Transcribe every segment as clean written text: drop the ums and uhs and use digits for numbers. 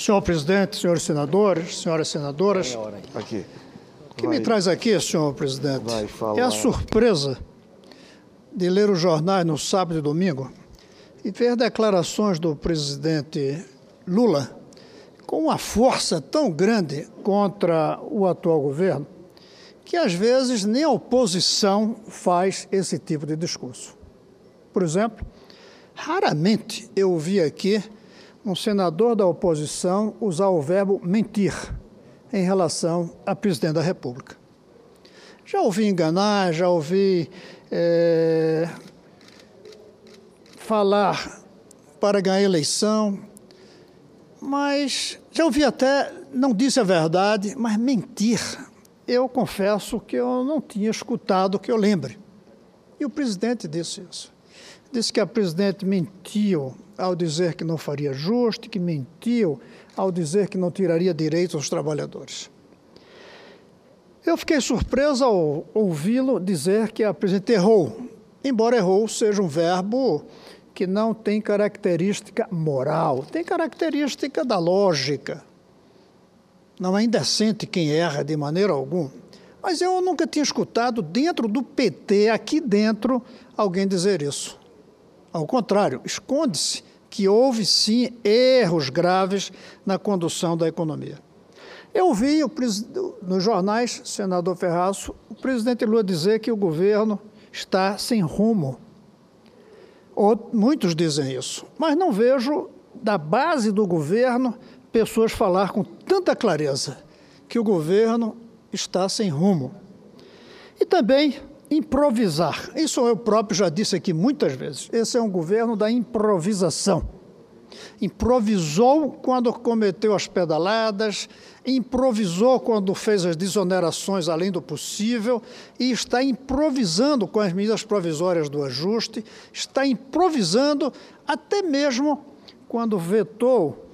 Senhor presidente, senhores senadores, senhoras senadoras, Aqui. o que me traz aqui, senhor presidente, é a surpresa de ler os jornais no sábado e domingo e ver declarações do presidente Lula com uma força tão grande contra o atual governo que, às vezes, nem a oposição faz esse tipo de discurso. Por exemplo, raramente eu ouvi aqui um senador da oposição usar o verbo mentir em relação a presidente da República. Já ouvi enganar, já ouvi falar para ganhar eleição, mas já ouvi até, não disse a verdade, mas mentir. Eu confesso que eu não tinha escutado que eu lembre. E o presidente disse isso. Disse que a presidente mentiu ao dizer que não faria ajuste, que mentiu ao dizer que não tiraria direitos aos trabalhadores. Eu fiquei surpreso ao ouvi-lo dizer que a presidente errou, embora errou seja um verbo que não tem característica moral, tem característica da lógica. Não é indecente quem erra de maneira alguma. Mas eu nunca tinha escutado dentro do PT, aqui dentro, alguém dizer isso. Ao contrário, esconde-se que houve, sim, erros graves na condução da economia. Eu vi nos jornais, senador Ferraço, o presidente Lula dizer que o governo está sem rumo. Muitos dizem isso, mas não vejo da base do governo pessoas falar com tanta clareza que o governo está sem rumo. E também improvisar. Isso eu próprio já disse aqui muitas vezes. Esse é um governo da improvisação. Improvisou quando cometeu as pedaladas, improvisou quando fez as desonerações além do possível e está improvisando com as medidas provisórias do ajuste, está improvisando até mesmo quando vetou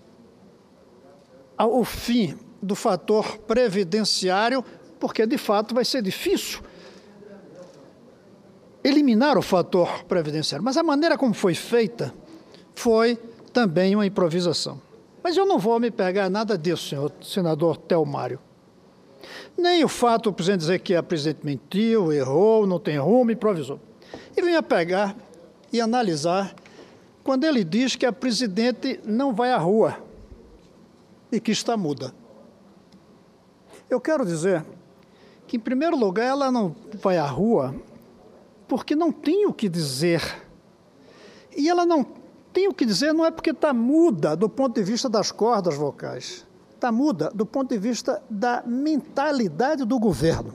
o fim do fator previdenciário, porque de fato vai ser difícil eliminar o fator previdenciário. Mas a maneira como foi feita foi também uma improvisação. Mas eu não vou me pegar nada disso, senhor senador Telmário. Nem o fato do presidente dizer que a presidente mentiu, errou, não tem rumo, improvisou. E venho a pegar e analisar quando ele diz que a presidente não vai à rua e que está muda. Eu quero dizer que, em primeiro lugar, ela não vai à rua porque não tem o que dizer. E ela não tem o que dizer não é porque está muda do ponto de vista das cordas vocais. Está muda do ponto de vista da mentalidade do governo.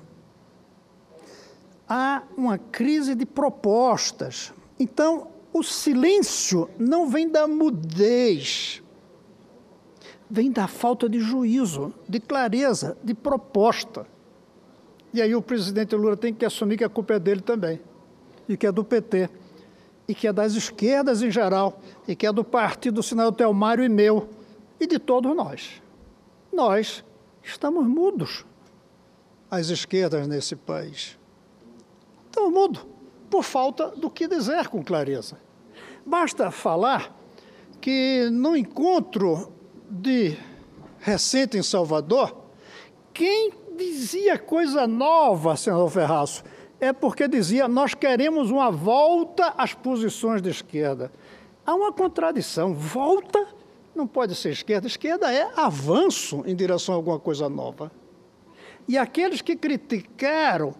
Há uma crise de propostas. Então, o silêncio não vem da mudez, vem da falta de juízo, de clareza, de proposta. E aí o presidente Lula tem que assumir que a culpa é dele também, e que é do PT, e que é das esquerdas em geral, e que é do partido do senador Telmário e meu, e de todos nós. Nós estamos mudos, as esquerdas nesse país. Estamos mudos, por falta do que dizer com clareza. Basta falar que no encontro recente em Salvador, quem dizia coisa nova, senador Ferraço, é porque dizia, nós queremos uma volta às posições de esquerda. Há uma contradição. Volta não pode ser esquerda. Esquerda é avanço em direção a alguma coisa nova. E aqueles que criticaram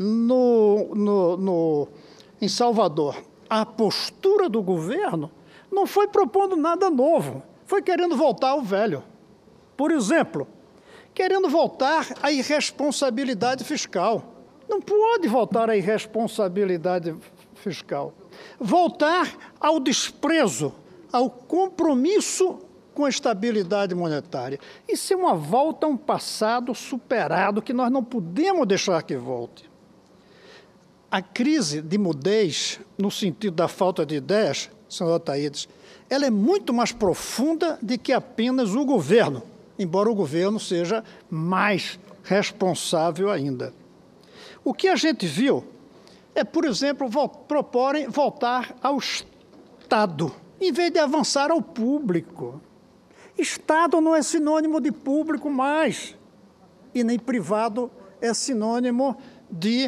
em Salvador a postura do governo não foi propondo nada novo, foi querendo voltar ao velho. Por exemplo, querendo voltar à irresponsabilidade fiscal. Não pode voltar à irresponsabilidade fiscal. Voltar ao desprezo, ao compromisso com a estabilidade monetária. Isso é uma volta a um passado superado que nós não podemos deixar que volte. A crise de mudez, no sentido da falta de ideias, senador Ataídes, ela é muito mais profunda do que apenas o governo, embora o governo seja mais responsável ainda. O que a gente viu é, por exemplo, proporem voltar ao Estado, em vez de avançar ao público. Estado não é sinônimo de público mais, e nem privado é sinônimo de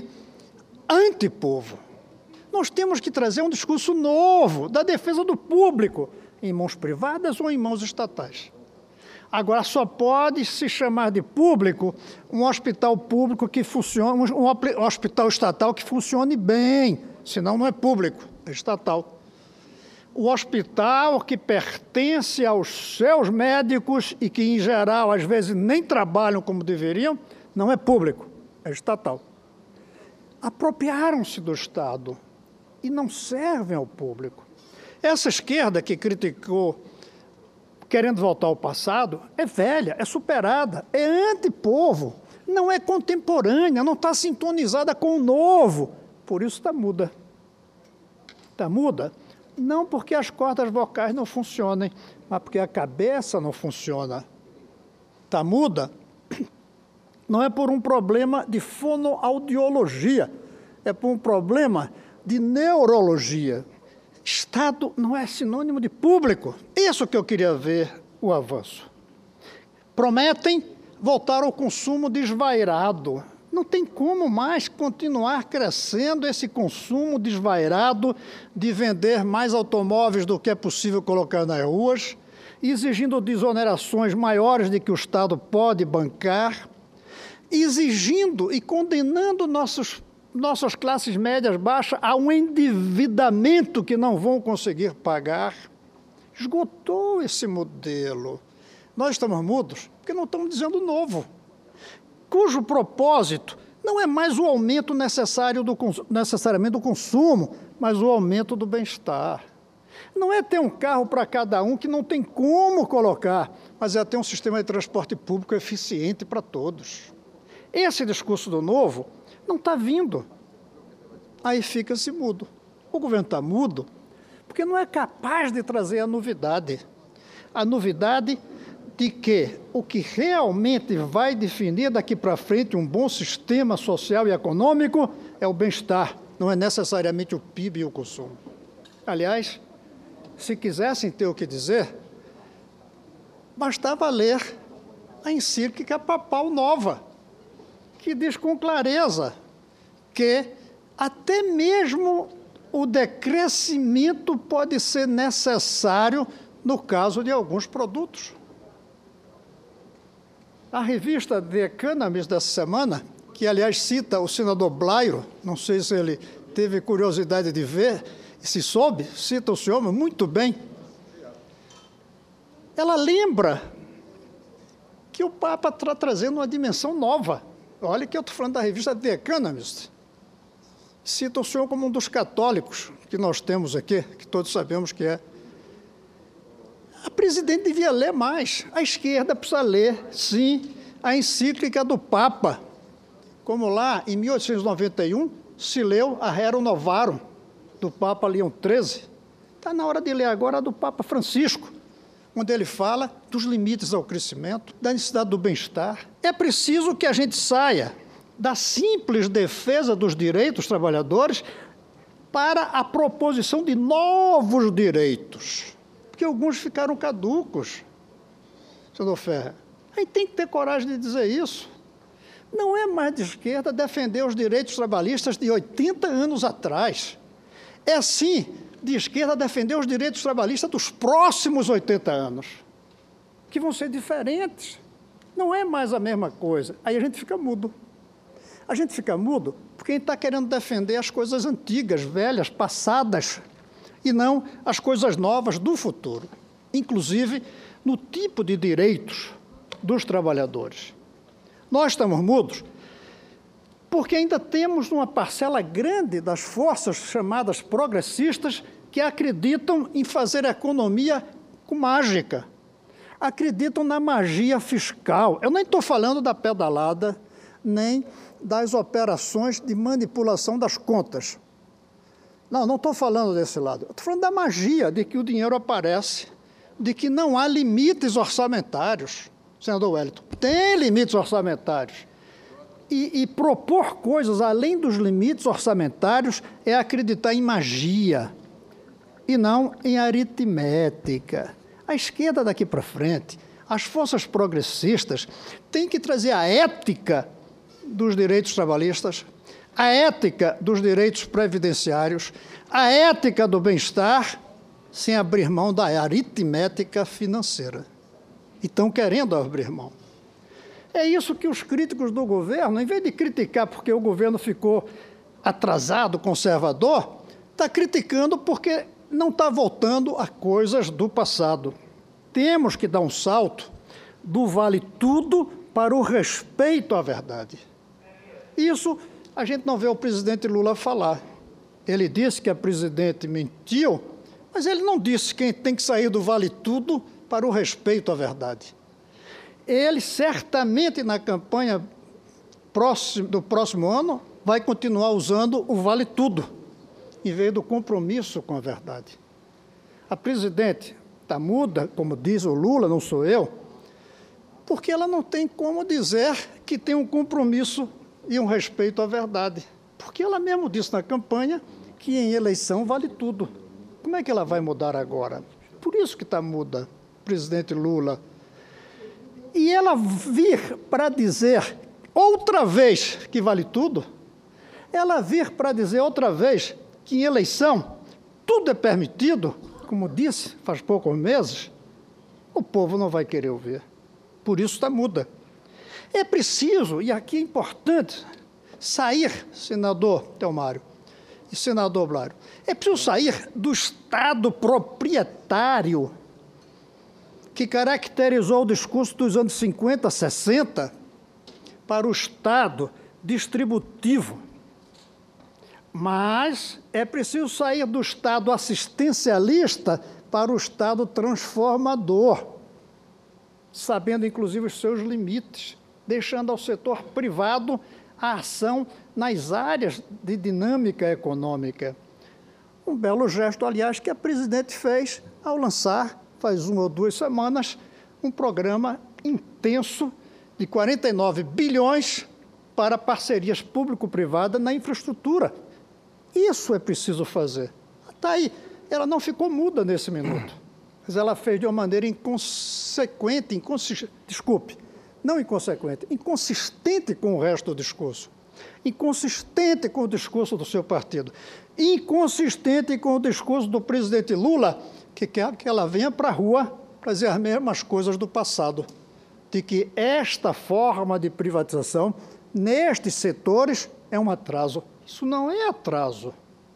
antipovo. Nós temos que trazer um discurso novo da defesa do público, em mãos privadas ou em mãos estatais. Agora, só pode se chamar de público um hospital público que funcione, um hospital estatal que funcione bem, senão não é público, é estatal. O hospital que pertence aos seus médicos e que, em geral, às vezes nem trabalham como deveriam, não é público, é estatal. Apropriaram-se do Estado e não servem ao público. Essa esquerda que criticou, querendo voltar ao passado, é velha, é superada, é antipovo, não é contemporânea, não está sintonizada com o novo. Por isso está muda. Está muda. Não porque as cordas vocais não funcionem, mas porque a cabeça não funciona. Está muda? Não é por um problema de fonoaudiologia, é por um problema de neurologia. Estado não é sinônimo de público. Isso que eu queria ver o avanço. Prometem voltar ao consumo desvairado. Não tem como mais continuar crescendo esse consumo desvairado de vender mais automóveis do que é possível colocar nas ruas, exigindo desonerações maiores do que o Estado pode bancar, exigindo e condenando nossas classes médias baixas a um endividamento que não vão conseguir pagar. Esgotou esse modelo. Nós estamos mudos porque não estamos dizendo novo, cujo propósito não é mais o aumento necessariamente do consumo, mas o aumento do bem-estar. Não é ter um carro para cada um que não tem como colocar, mas é ter um sistema de transporte público eficiente para todos. Esse discurso do novo não está vindo. Aí fica-se mudo. O governo está mudo porque não é capaz de trazer a novidade. A novidade de que o que realmente vai definir daqui para frente um bom sistema social e econômico é o bem-estar, não é necessariamente o PIB e o consumo. Aliás, se quisessem ter o que dizer, bastava ler a encíclica papal nova, que diz com clareza que até mesmo o decrescimento pode ser necessário no caso de alguns produtos. A revista The Economist dessa semana, que aliás cita o senador Blairo, não sei se ele teve curiosidade de ver, se soube, cita o senhor muito bem. Ela lembra que o Papa está trazendo uma dimensão nova. Olha que eu estou falando da revista The Economist. Cita o senhor como um dos católicos que nós temos aqui, que todos sabemos que é. A presidente devia ler mais. A esquerda precisa ler, sim, a encíclica do Papa. Como lá, em 1891, se leu a Rerum Novarum, do Papa Leão XIII. Está na hora de ler agora a do Papa Francisco, onde ele fala dos limites ao crescimento, da necessidade do bem-estar. É preciso que a gente saia da simples defesa dos direitos dos trabalhadores para a proposição de novos direitos, porque alguns ficaram caducos, senador Ferrer. Aí tem que ter coragem de dizer isso. Não é mais de esquerda defender os direitos trabalhistas de 80 anos atrás. É, sim, de esquerda defender os direitos trabalhistas dos próximos 80 anos, que vão ser diferentes. Não é mais a mesma coisa. Aí a gente fica mudo. A gente fica mudo porque a gente está querendo defender as coisas antigas, velhas, passadas, e não as coisas novas do futuro, inclusive no tipo de direitos dos trabalhadores. Nós estamos mudos porque ainda temos uma parcela grande das forças chamadas progressistas que acreditam em fazer economia com mágica, acreditam na magia fiscal. Eu nem estou falando da pedalada, nem das operações de manipulação das contas. Não estou falando desse lado. Estou falando da magia de que o dinheiro aparece, de que não há limites orçamentários, senador Wellington. Tem limites orçamentários. E propor coisas além dos limites orçamentários é acreditar em magia e não em aritmética. A esquerda daqui para frente, as forças progressistas, têm que trazer a ética dos direitos trabalhistas, a ética dos direitos previdenciários, a ética do bem-estar, sem abrir mão da aritmética financeira. E estão querendo abrir mão. É isso que os críticos do governo, em vez de criticar porque o governo ficou atrasado, conservador, está criticando porque não está voltando a coisas do passado. Temos que dar um salto do vale tudo para o respeito à verdade. Isso a gente não vê o presidente Lula falar. Ele disse que a presidente mentiu, mas ele não disse quem tem que sair do vale tudo para o respeito à verdade. Ele certamente na campanha do próximo ano vai continuar usando o vale tudo, em vez do compromisso com a verdade. A presidente está muda, como diz o Lula, não sou eu, porque ela não tem como dizer que tem um compromisso e um respeito à verdade. Porque ela mesmo disse na campanha que em eleição vale tudo. Como é que ela vai mudar agora? Por isso que está muda, presidente Lula. E ela vir para dizer outra vez que vale tudo, ela vir para dizer outra vez que em eleição tudo é permitido, como disse faz poucos meses, o povo não vai querer ouvir. Por isso está muda. É preciso, e aqui é importante, sair, senador Telmário e senador Blairo, é preciso sair do Estado proprietário que caracterizou o discurso dos anos 50, 60, para o Estado distributivo. Mas é preciso sair do Estado assistencialista para o Estado transformador, sabendo, inclusive, os seus limites, deixando ao setor privado a ação nas áreas de dinâmica econômica. Um belo gesto, aliás, que a presidente fez ao lançar, faz 1 ou 2 semanas, um programa intenso de 49 bilhões para parcerias público-privada na infraestrutura. Isso é preciso fazer. Está aí. Ela não ficou muda nesse minuto, mas ela fez de uma maneira inconsequente, não inconsequente, inconsistente com o resto do discurso, inconsistente com o discurso do seu partido, inconsistente com o discurso do presidente Lula, que quer que ela venha para a rua fazer as mesmas coisas do passado, de que esta forma de privatização, nestes setores, é um atraso. Isso não é atraso.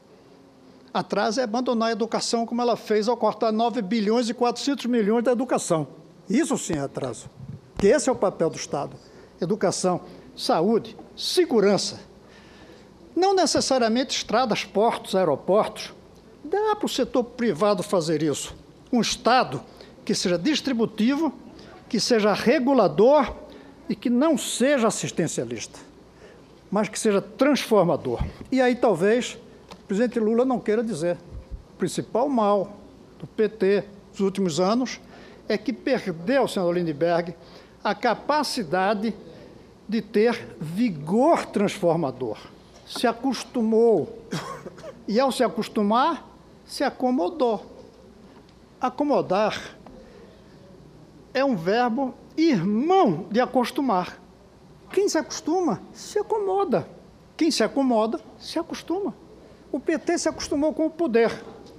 Atraso é abandonar a educação, como ela fez ao cortar 9 bilhões e 400 milhões da educação. Isso sim é atraso. Que esse é o papel do Estado. Educação, saúde, segurança. Não necessariamente estradas, portos, aeroportos. Dá para o setor privado fazer isso. Um Estado que seja distributivo, que seja regulador e que não seja assistencialista, mas que seja transformador. E aí talvez o presidente Lula não queira dizer. O principal mal do PT nos últimos anos é que perdeu, senador Lindbergh, a capacidade de ter vigor transformador. Se acostumou. E ao se acostumar, se acomodou. Acomodar é um verbo irmão de acostumar. Quem se acostuma, se acomoda. Quem se acomoda, se acostuma. O PT se acostumou com o poder.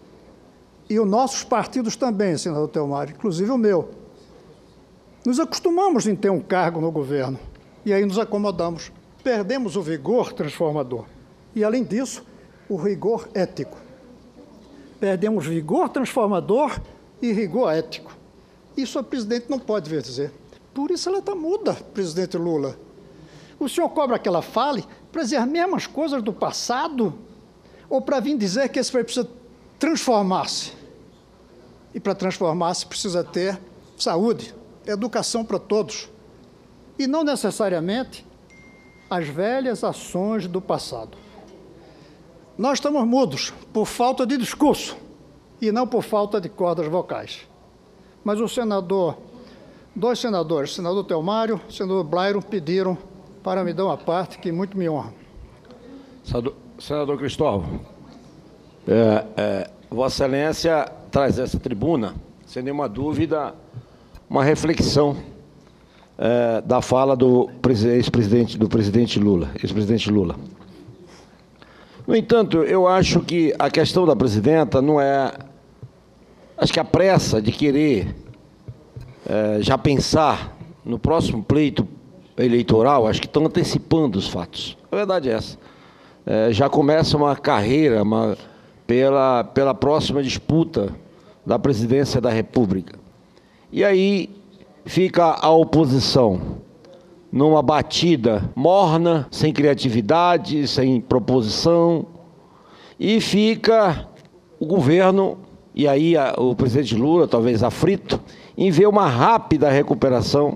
E os nossos partidos também, senador Telmário, inclusive o meu. Nos acostumamos em ter um cargo no governo. E aí nos acomodamos. Perdemos o vigor transformador. E, além disso, o rigor ético. Perdemos vigor transformador e rigor ético. Isso a presidente não pode vir dizer. Por isso ela está muda, presidente Lula. O senhor cobra que ela fale para dizer as mesmas coisas do passado ou para vir dizer que esse país precisa transformar-se? E para transformar-se precisa ter saúde, educação para todos. E não necessariamente as velhas ações do passado. Nós estamos mudos por falta de discurso e não por falta de cordas vocais. Mas dois senadores, o senador Telmário e o senador Blairo, pediram para me dar uma parte que muito me honra. Senador Cristóvão, Vossa Excelência traz essa tribuna sem nenhuma dúvida, uma reflexão da fala do ex-presidente Lula. No entanto, eu acho que a questão da presidenta não é... Acho que a pressa de querer já pensar no próximo pleito eleitoral, acho que estão antecipando os fatos. A verdade é essa. Já começa uma carreira pela próxima disputa da presidência da República. E aí fica a oposição numa batida morna, sem criatividade, sem proposição, e fica o governo, e aí o presidente Lula, talvez aflito, em ver uma rápida recuperação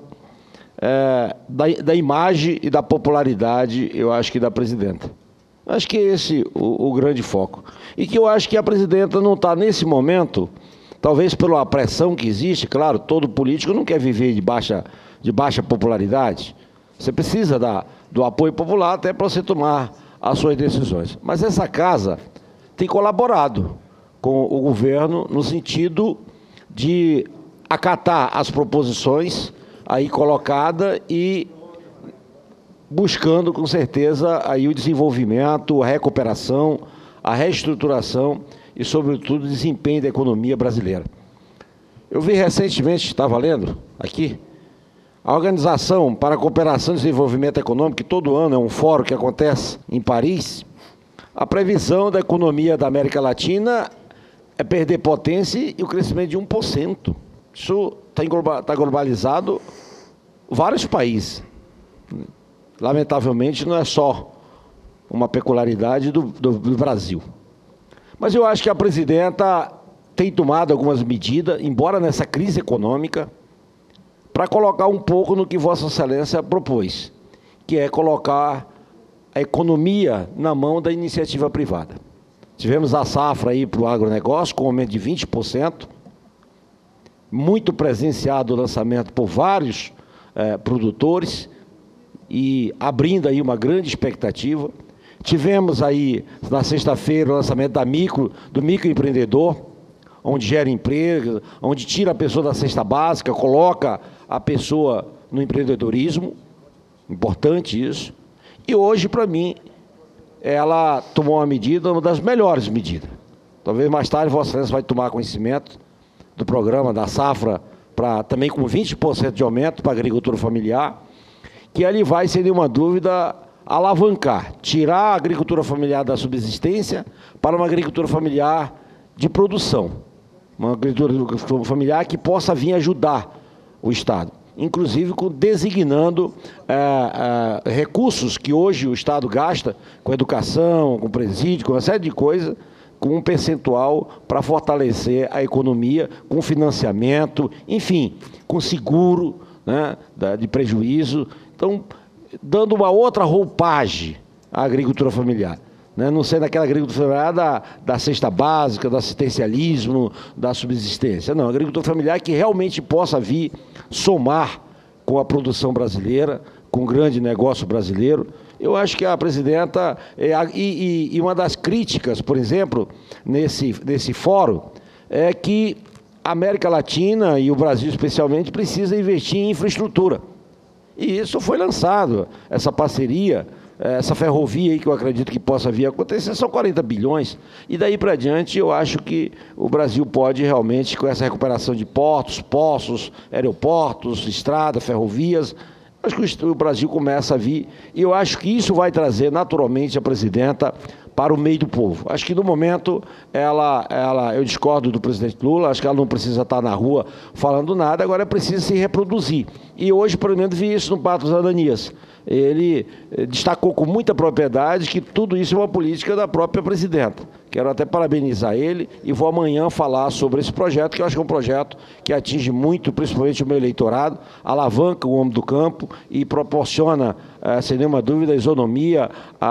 da imagem e da popularidade, eu acho que da presidenta. Acho que é esse o grande foco. E que eu acho que a presidenta não está, nesse momento, talvez pela pressão que existe, claro, todo político não quer viver de baixa popularidade. Você precisa do apoio popular até para você tomar as suas decisões. Mas essa casa tem colaborado com o governo no sentido de acatar as proposições aí colocadas e buscando, com certeza, aí o desenvolvimento, a recuperação, a reestruturação e, sobretudo, o desempenho da economia brasileira. Eu vi recentemente, estava lendo aqui, a Organização para a Cooperação e Desenvolvimento Econômico, que todo ano é um fórum que acontece em Paris, a previsão da economia da América Latina é perder potência e o crescimento de 1%. Isso está globalizado vários países. Lamentavelmente, não é só uma peculiaridade do Brasil. Mas eu acho que a presidenta tem tomado algumas medidas, embora nessa crise econômica, para colocar um pouco no que Vossa Excelência propôs, que é colocar a economia na mão da iniciativa privada. Tivemos a safra aí para o agronegócio, com um aumento de 20%, muito presenciado o lançamento por vários produtores, e abrindo aí uma grande expectativa. Tivemos aí, na sexta-feira, o lançamento do microempreendedor, onde gera emprego, onde tira a pessoa da cesta básica, coloca a pessoa no empreendedorismo, importante isso. E hoje, para mim, ela tomou uma medida, uma das melhores medidas. Talvez mais tarde Vossa Excelência vai tomar conhecimento do programa da safra, também com 20% de aumento para a agricultura familiar, que ali vai, sem nenhuma dúvida, alavancar, tirar a agricultura familiar da subsistência para uma agricultura familiar de produção. Uma agricultura familiar que possa vir ajudar o Estado, inclusive designando recursos que hoje o Estado gasta com educação, com presídio, com uma série de coisas, com um percentual para fortalecer a economia, com financiamento, enfim, com seguro, né, de prejuízo. Então, dando uma outra roupagem à agricultura familiar, né? Não sendo aquela agricultura familiar da cesta básica, do assistencialismo, da subsistência. Não, agricultura familiar que realmente possa vir somar com a produção brasileira, com o grande negócio brasileiro. Eu acho que a presidenta... E uma das críticas, por exemplo, nesse fórum, é que a América Latina, e o Brasil especialmente, precisa investir em infraestrutura. E isso foi lançado, essa parceria, essa ferrovia aí que eu acredito que possa vir a acontecer, são 40 bilhões. E daí para diante eu acho que o Brasil pode realmente, com essa recuperação de portos, poços, aeroportos, estradas, ferrovias, acho que o Brasil começa a vir. E eu acho que isso vai trazer naturalmente a presidenta para o meio do povo. Acho que no momento eu discordo do presidente Lula, acho que ela não precisa estar na rua falando nada, agora precisa se reproduzir. E hoje, pelo menos, vi isso no Pacto das Cidadanias. Ele destacou com muita propriedade que tudo isso é uma política da própria presidenta. Quero até parabenizar ele e vou amanhã falar sobre esse projeto, que eu acho que é um projeto que atinge muito, principalmente o meu eleitorado, alavanca o homem do campo e proporciona, sem nenhuma dúvida, a isonomia,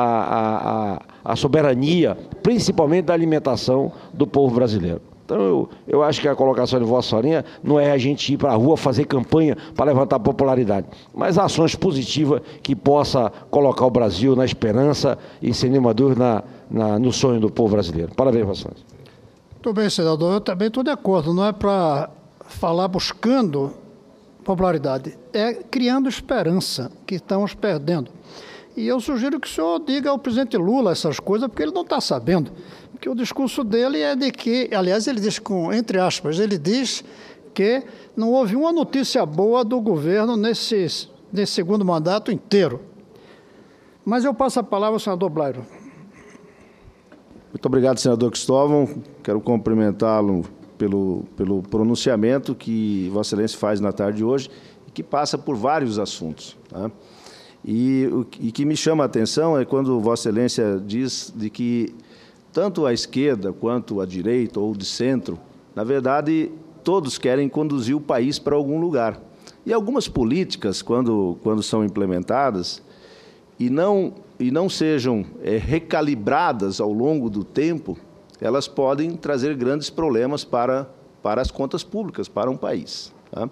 a soberania, principalmente da alimentação do povo brasileiro. Então, eu acho que a colocação de Vossa Senhoria não é a gente ir para a rua fazer campanha para levantar popularidade, mas ações positivas que possa colocar o Brasil na esperança e, sem nenhuma dúvida, no sonho do povo brasileiro. Parabéns, Vossa Senhoria. Muito bem, senador. Eu também estou de acordo. Não é para falar buscando popularidade, é criando esperança, que estamos perdendo. E eu sugiro que o senhor diga ao presidente Lula essas coisas, porque ele não está sabendo. Porque o discurso dele é de que, aliás, ele diz, entre aspas, ele diz que não houve uma notícia boa do governo nesse segundo mandato inteiro. Mas eu passo a palavra ao senador Blairo. Muito obrigado, senador Cristóvão. Quero cumprimentá-lo pelo pronunciamento que Vossa Excelência faz na tarde de hoje e que passa por vários assuntos. Tá? E o que me chama a atenção é quando Vossa Excelência diz de que tanto a esquerda quanto a direita ou de centro, na verdade, todos querem conduzir o país para algum lugar. E algumas políticas, quando são implementadas e não sejam recalibradas ao longo do tempo, elas podem trazer grandes problemas para as contas públicas, para um país. Tá?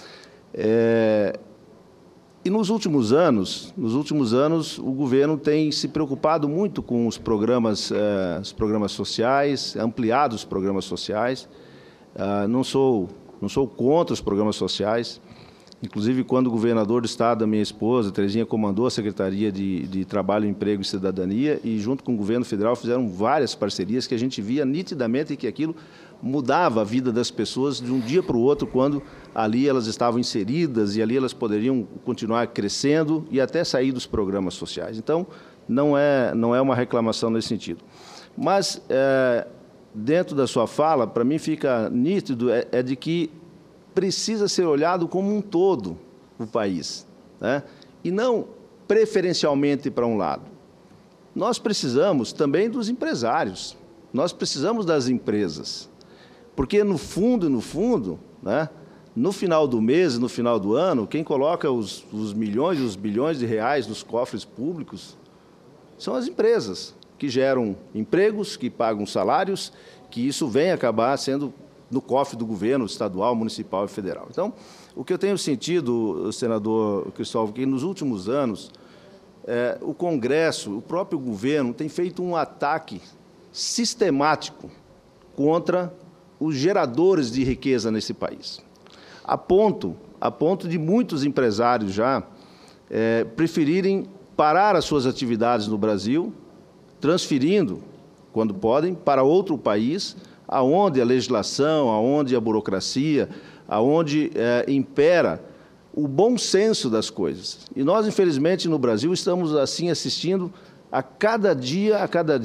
E nos últimos anos, o governo tem se preocupado muito com os programas sociais, ampliado os programas sociais. Não sou contra os programas sociais. Inclusive, quando o governador do Estado, a minha esposa, Terezinha, comandou a Secretaria de Trabalho, Emprego e Cidadania, e junto com o governo federal fizeram várias parcerias que a gente via nitidamente que aquilo mudava a vida das pessoas de um dia para o outro, quando ali elas estavam inseridas e ali elas poderiam continuar crescendo e até sair dos programas sociais. Então, não é uma reclamação nesse sentido. Mas, dentro da sua fala, para mim fica nítido de que precisa ser olhado como um todo o país, né? E não preferencialmente para um lado. Nós precisamos também dos empresários, nós precisamos das empresas, porque no fundo, né, no final do mês, no final do ano, quem coloca os milhões e os bilhões de reais nos cofres públicos são as empresas, que geram empregos, que pagam salários, que isso vem acabar sendo no cofre do governo estadual, municipal e federal. Então, o que eu tenho sentido, senador Cristóvão, que nos últimos anos, o Congresso, o próprio governo, tem feito um ataque sistemático contra os geradores de riqueza nesse país, a ponto de muitos empresários já preferirem parar as suas atividades no Brasil, transferindo, quando podem, para outro país, aonde a legislação, aonde a burocracia, aonde impera o bom senso das coisas. E nós, infelizmente, no Brasil, estamos assim assistindo a cada dia,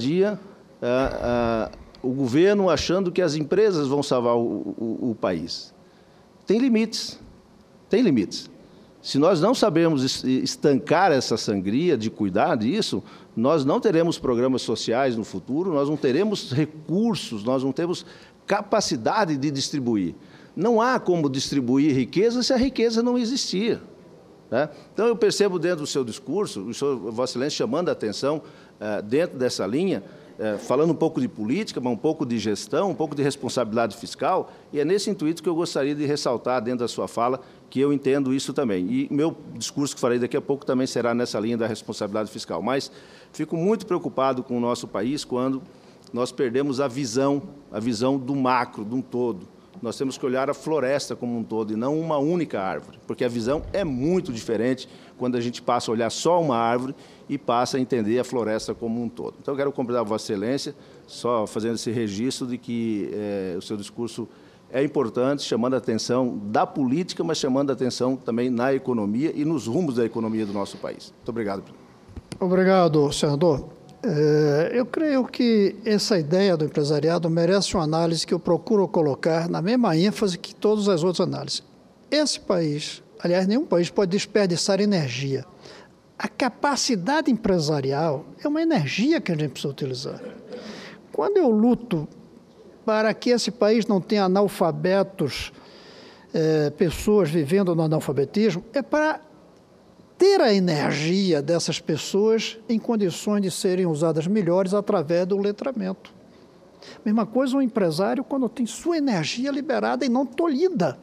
o governo achando que as empresas vão salvar o país. Tem limites, tem limites. Se nós não sabemos estancar essa sangria, de cuidar disso, nós não teremos programas sociais no futuro, nós não teremos recursos, nós não temos capacidade de distribuir. Não há como distribuir riqueza se a riqueza não existir, né? Então, eu percebo dentro do seu discurso, o senhor, Vossa Excelência, chamando a atenção dentro dessa linha, falando um pouco de política, mas um pouco de gestão, um pouco de responsabilidade fiscal, e é nesse intuito que eu gostaria de ressaltar dentro da sua fala que eu entendo isso também. E meu discurso que farei daqui a pouco também será nessa linha da responsabilidade fiscal. Mas fico muito preocupado com o nosso país quando nós perdemos a visão do macro, de um todo. Nós temos que olhar a floresta como um todo e não uma única árvore, porque a visão é muito diferente quando a gente passa a olhar só uma árvore e passa a entender a floresta como um todo. Então, eu quero cumprimentar Vossa Excelência, só fazendo esse registro de que o seu discurso é importante, chamando a atenção da política, mas chamando a atenção também na economia e nos rumos da economia do nosso país. Muito obrigado. Obrigado, senador. Eu creio que essa ideia do empresariado merece uma análise que eu procuro colocar na mesma ênfase que todas as outras análises. Esse país, aliás, nenhum país pode desperdiçar energia. A capacidade empresarial é uma energia que a gente precisa utilizar. Quando eu luto para que esse país não tenha analfabetos, pessoas vivendo no analfabetismo, é para ter a energia dessas pessoas em condições de serem usadas melhores através do letramento. Mesma coisa um empresário quando tem sua energia liberada e não tolhida.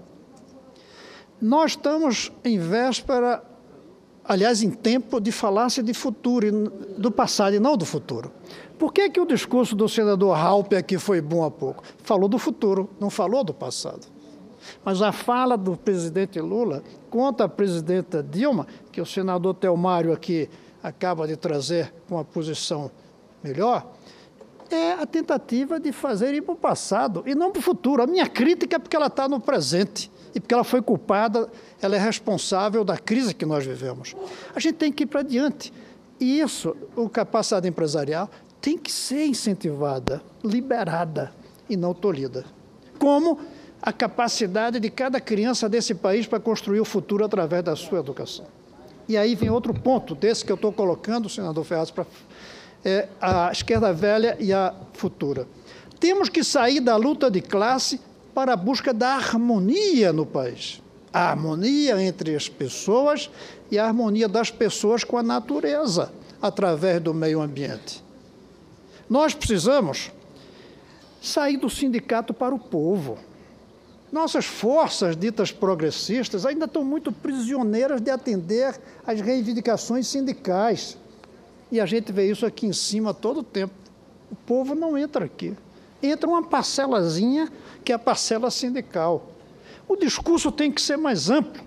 Nós estamos em véspera, aliás, em tempo de falar-se de futuro, do passado e não do futuro. Por que o discurso do senador Raupp aqui foi bom há pouco? Falou do futuro, não falou do passado. Mas a fala do presidente Lula contra a presidenta Dilma, que o senador Telmário aqui acaba de trazer com uma posição melhor, é a tentativa de fazer ir para o passado e não para o futuro. A minha crítica é porque ela está no presente e porque ela foi culpada, ela é responsável da crise que nós vivemos. A gente tem que ir para adiante. E isso, a capacidade empresarial, tem que ser incentivada, liberada e não tolhida. Como a capacidade de cada criança desse país para construir o futuro através da sua educação. E aí vem outro ponto desse que eu estou colocando, senador Ferraz, para a esquerda velha e a futura. Temos que sair da luta de classe para a busca da harmonia no país. A harmonia entre as pessoas e a harmonia das pessoas com a natureza, através do meio ambiente. Nós precisamos sair do sindicato para o povo. Nossas forças ditas progressistas ainda estão muito prisioneiras de atender às reivindicações sindicais. E a gente vê isso aqui em cima todo o tempo. O povo não entra aqui. Entra uma parcelazinha, que é a parcela sindical. O discurso tem que ser mais amplo.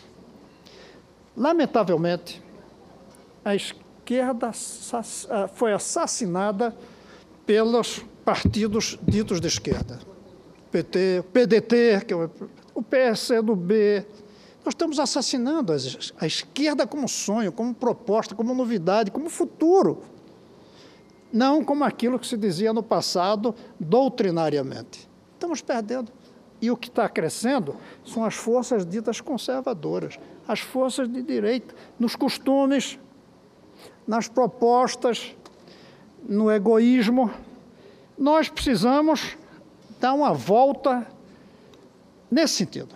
Lamentavelmente, a esquerda foi assassinada pelos partidos ditos de esquerda. PT, o PDT, que é o PSDB. Nós estamos assassinando a esquerda como sonho, como proposta, como novidade, como futuro. Não como aquilo que se dizia no passado, doutrinariamente. Estamos perdendo. E o que está crescendo são as forças ditas conservadoras, as forças de direita, nos costumes, nas propostas, no egoísmo. Nós precisamos dar uma volta nesse sentido.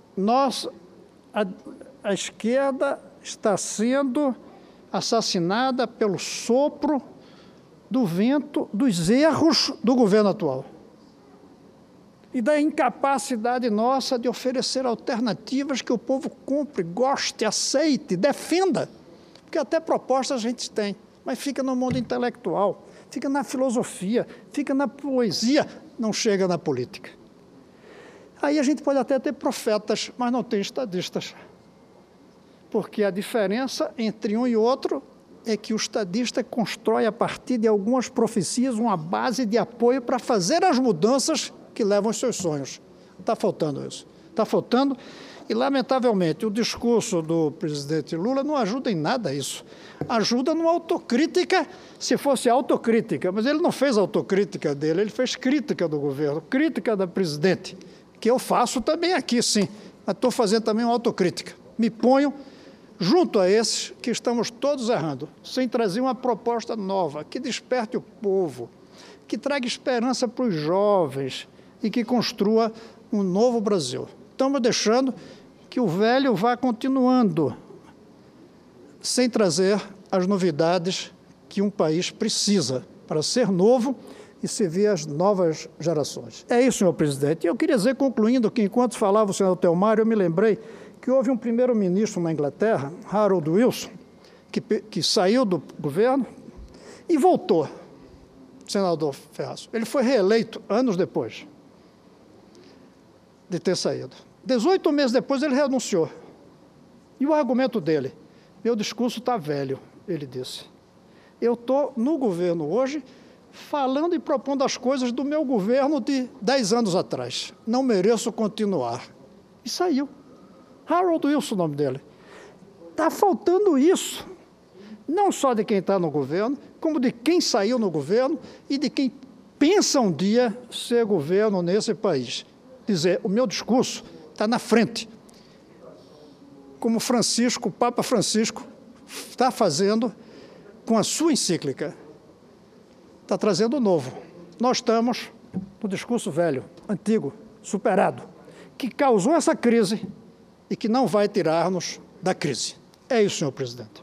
A esquerda está sendo assassinada pelo sopro do vento dos erros do governo atual e da incapacidade nossa de oferecer alternativas que o povo compre, goste, aceite, defenda. Porque até propostas a gente tem, mas fica no mundo intelectual, fica na filosofia, fica na poesia, não chega na política. Aí a gente pode até ter profetas, mas não tem estadistas. Porque a diferença entre um e outro é que o estadista constrói a partir de algumas profecias uma base de apoio para fazer as mudanças que levam aos seus sonhos. Está faltando isso. Está faltando. E, lamentavelmente, o discurso do presidente Lula não ajuda em nada isso. Ajuda numa autocrítica, se fosse autocrítica. Mas ele não fez autocrítica dele, ele fez crítica do governo, crítica da presidente, que eu faço também aqui, sim. Mas estou fazendo também uma autocrítica. Me ponho junto a esses que estamos todos errando, sem trazer uma proposta nova, que desperte o povo, que traga esperança para os jovens e que construa um novo Brasil. Estamos deixando que o velho vá continuando, sem trazer as novidades que um país precisa para ser novo e servir às novas gerações. É isso, senhor presidente. E eu queria dizer, concluindo, que enquanto falava o senador Telmário, eu me lembrei que houve um primeiro-ministro na Inglaterra, Harold Wilson, que saiu do governo e voltou, senador Ferraz. Ele foi reeleito anos depois de ter saído. 18 meses depois ele renunciou. E o argumento dele, meu discurso está velho, ele disse. Eu estou no governo hoje falando e propondo as coisas do meu governo de 10 anos atrás. Não mereço continuar. E saiu. Harold Wilson, o nome dele. Está faltando isso, não só de quem está no governo, como de quem saiu no governo e de quem pensa um dia ser governo nesse país. Dizer, o meu discurso está na frente, como Francisco, o Papa Francisco, está fazendo com a sua encíclica. Está trazendo o novo. Nós estamos no discurso velho, antigo, superado, que causou essa crise e que não vai tirar-nos da crise. É isso, senhor presidente.